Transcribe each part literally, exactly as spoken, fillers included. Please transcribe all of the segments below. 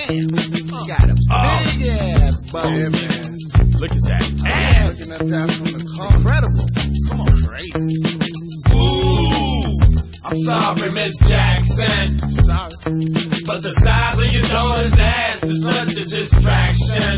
You got a big ass butt. Yeah, man. Look at that I'm ass. looking at that from the car. Incredible. Come on, crazy. Ooh, I'm sorry, Miss Jackson, Sorry. but the size of your daughter's ass is such a distraction.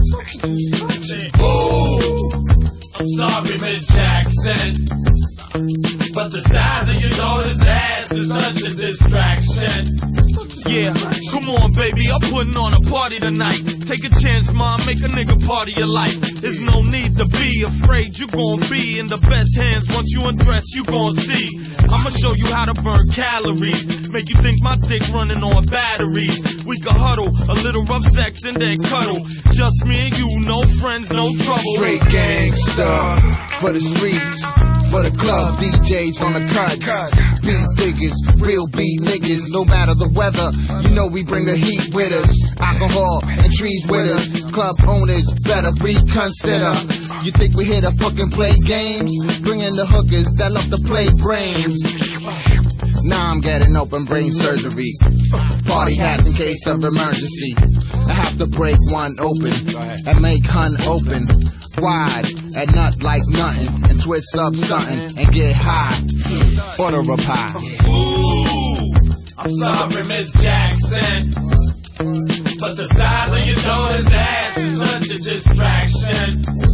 Ooh, I'm sorry, Miss Jackson, but the size of your daughter's ass is such a distraction. Yeah, come on, baby, I'm putting on a party tonight. Take a chance, mom, make a nigga part of your life. There's no need to be afraid, you gon' be in the best hands. Once you undress, you gon' see. I'ma show you how to burn calories, make you think my dick running on batteries. We can huddle, a little rough sex and then cuddle. Just me and you, no friends, no trouble. Straight gangsta for the streets, for the clubs, D Js on the cuts. Beat diggers, real beat niggas, no matter the weather. You know we bring the heat with us. Alcohol and trees with us. Club owners better reconsider. You think we here to fucking play games? Bring in the hookers that love to play brains. Now I'm getting open brain surgery. Party hats in case of emergency. I have to break one open and make hun open wide and nut like nothing and twist up something and get high. Order a pie. Ooh, I'm sorry, Miss Jackson, but the size of your daughter's ass is such a distraction.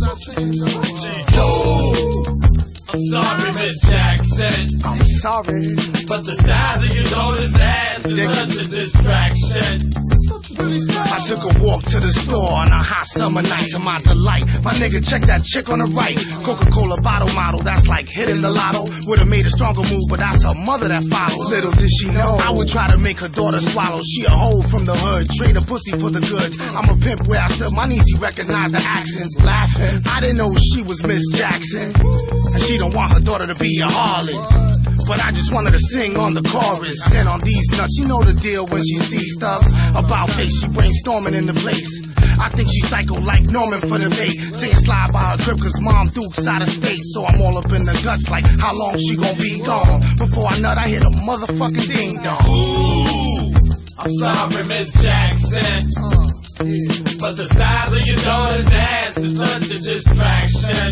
Ooh, I'm sorry, Miss Jackson, I'm sorry, but the size of your daughter's ass is such a distraction. I took a walk to the store on a hot summer night to my delight. My nigga, check that chick on the right. Coca-Cola bottle model, that's like hitting the lotto. Would've made a stronger move, but that's her mother that followed. Little did she know I would try to make her daughter swallow. She a hoe from the hood, trade a pussy for the goods. I'm a pimp where I stood, my niece recognized the accents. Laughing, I didn't know she was Miss Jackson, and she don't want her daughter to be a harlot. But I just wanted to sing on the chorus. And on these nuts, she know the deal when she sees stuff about face, she brainstorming in the place. I think she psycho like Norman for the bait. Saying slide by her crib cause mom Duke's out of state. So I'm all up in the guts like how long she gon' be gone. Before I nut, I hit a motherfucking ding dong. Ooh, I'm sorry, Miss Jackson, but the size of your daughter's ass is such a distraction.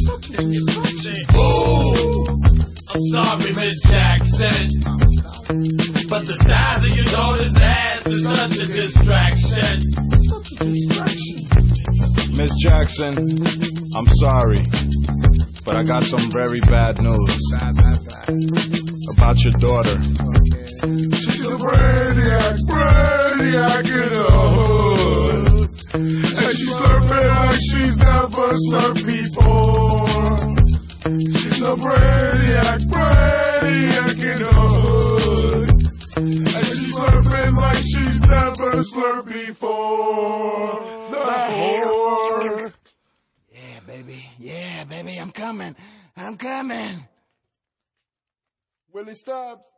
Ooh, I'm sorry, Miss Jackson, but the size of your daughter's ass is such a distraction. Miss Jackson, I'm sorry, but I got some very bad news about your daughter. She's a brainiac, brainiac in the hood, and she's slurping like she's never slurped before. She's a brainiac, brainiac in the hood, and she's slurping like she's never slurped before. The whore. Yeah, baby, yeah, baby, I'm coming, I'm coming. Willie Stubbs.